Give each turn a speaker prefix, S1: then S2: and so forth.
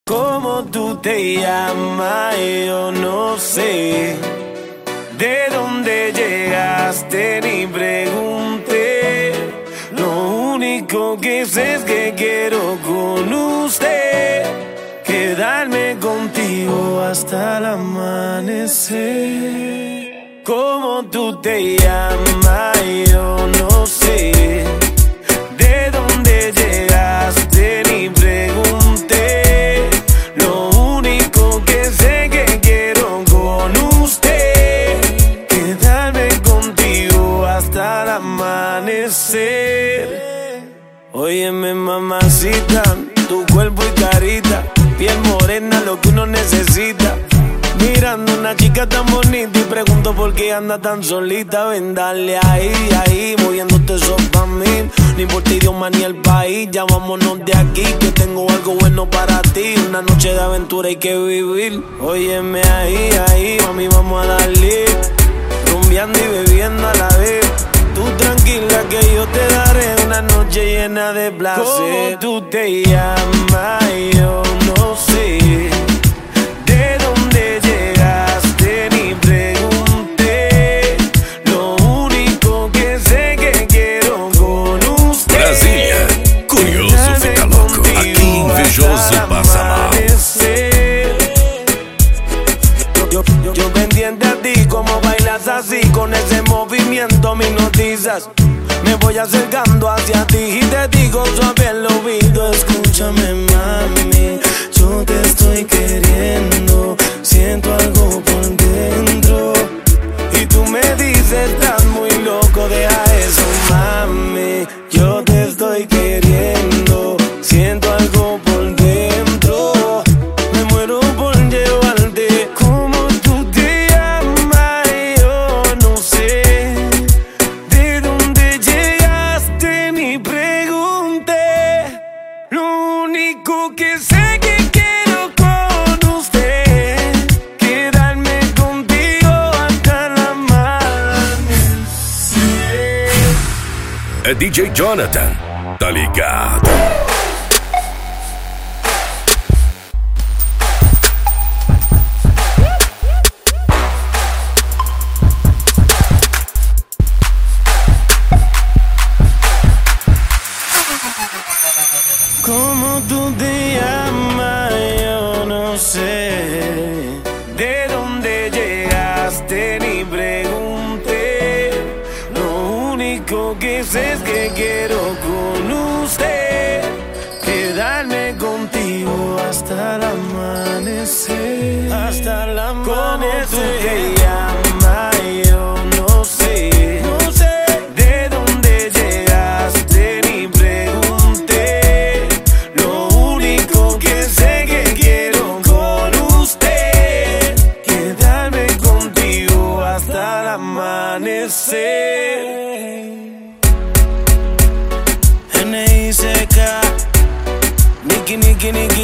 S1: ¿Cómo tú te llamas? Yo no sé. ¿De dónde llegaste? Ni pregunté. Lo único que sé es que quiero con usted quedarme contigo hasta el amanecer. ¿Cómo tú te llamas? Yo no sé. ¿De dónde llegaste? Ni pregunté. Lo único que sé que quiero con usted quedarme contigo hasta el amanecer. Óyeme, mamacita, tu cuerpo y carita, piel morena, lo que uno necesita. Mirando una chica tan bonita y pregunto por qué anda tan solita. Ven, dale ahí, moviéndote eso pa' mí. Ni por ti, Dios, ni el país. Ya vámonos de aquí, que tengo algo bueno para ti. Una noche de aventura hay que vivir. Óyeme ahí, mami, vamos a darle. Rumbeando y bebiendo a la vez. Tú tranquila que yo te daré una noche llena de placer. ¿Cómo tú te llamas? Yo no sé. ¿De dónde llegaste? Ni pregunté. Lo único que sé que quiero con usted.
S2: Brasília, curioso fica louco. Aqui invejoso passa mal.
S1: Yo pendiente a ti, como bailas así, con ese movimiento me hipnotizas. Me voy acercando hacia ti y te digo suave al oído. Escúchame, mami, yo te estoy queriendo. Siento algo por dentro y tú me dices, estás muy loco, deja eso, mami. Yo te estoy queriendo. Siento algo por dentro. Me muero por llevarte. ¿Cómo tú te llamas? Yo no sé. ¿De dónde llegaste? Ni pregunté. Lo único que sé que quiero con usted quedarme contigo hasta el amanecer.
S2: É DJ Jonathan, tá ligado?
S1: ¿Cómo tú te llamas? Yo no sé. ¿De dónde llegaste? Ni pregunté. Lo único que sé es que quiero con usted quedarme contigo hasta el amanecer. Hasta el amanecer. ¿Cómo tú te llamas? Yo no sé. ¿De dónde llegaste? Ni pregunté. Lo único que sé que quiero con usted quedarme contigo hasta el amanecer. N.I.C.K. Nicky